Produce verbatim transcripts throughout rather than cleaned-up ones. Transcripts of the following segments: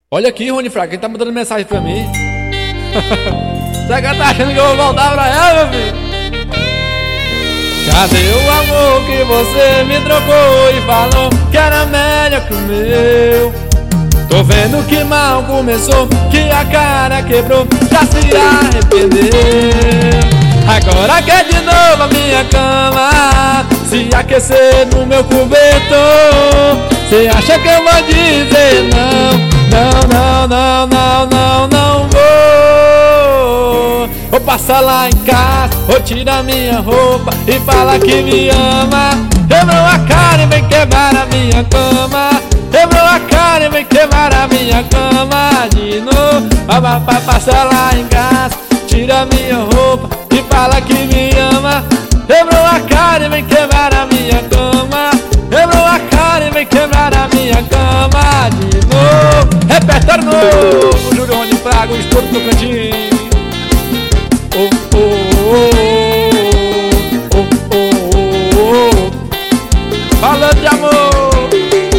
Olha aqui, Rony Fraga, quem tá mandando mensagem pra mim? Será que ela tá achando que eu vou voltar pra ela, meu filho? Cadê o amor que você me trocou e falou que era melhor que o meu? Tô vendo que mal começou, que a cara quebrou, já se arrependeu. Agora quer de novo a minha cama, se aquecer no meu cobertor. Cê acha que eu vou dizer não? Não, não, não, não, não, não vou. Ou passa lá em casa, ou tira minha roupa e fala que me ama. Quebrou a cara e vem quebrar a minha cama. Quebrou a cara e vem quebrar a minha cama de novo. Passa lá em casa, tira minha roupa e fala que me ama. Quebrou a cara e vem quebrar a minha cama. Quebrou a cara e vem quebrar a minha cama de novo. Repertório novo, Júlio Rony Fraga, o estouro do cantinho. Oh, oh, oh, oh, oh, oh, oh. Falando de amor.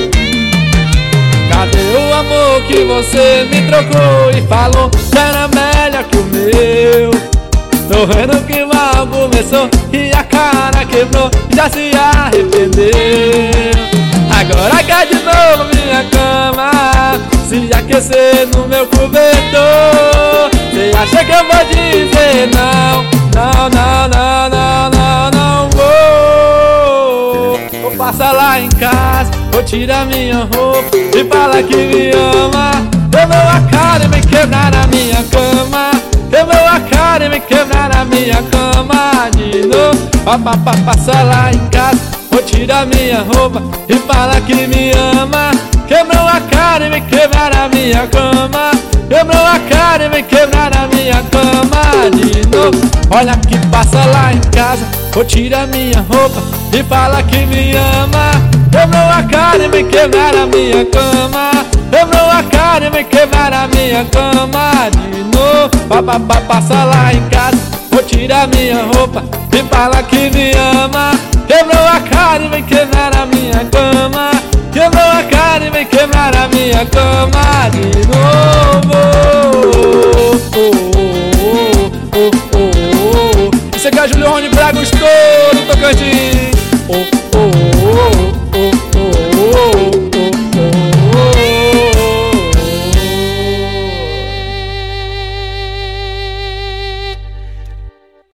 Cadê o amor que você me trocou e falou que era melhor que o meu? Tô vendo que mal começou e a cara quebrou, já se arrependeu. Agora quer de novo minha cama, se aquecer no meu cobertor. Cê acha que eu vou dizer não? Não, não, não, não, não, não vou. Ou passa lá em casa, ou tira minha roupa e fala que me ama. Quebrou a cara e vem quebrar a minha cama. Quebrou a cara e vem quebrar a minha cama de novo. Passa lá em casa, ou tira minha roupa e fala que me ama. Quebrou a cara e vem quebrar a minha cama. Quebrou a cara e vem quebrar a minha cama de novo. Olha que passa lá em casa, ou tira minha roupa e fala que me ama. Quebrou a cara e vem quebrar a minha cama. Quebrou a cara e vem quebrar a minha cama de novo. Passa lá em casa, ou tira minha roupa e fala que me ama. Quebrou a cara e vem quebrar a minha cama. Quebrou a cara e vem quebrar a minha cama de novo. Oh, oh, oh, oh, oh. Esse aqui é Júlio Rony Fraga, o estouro do Tocantins. Oh.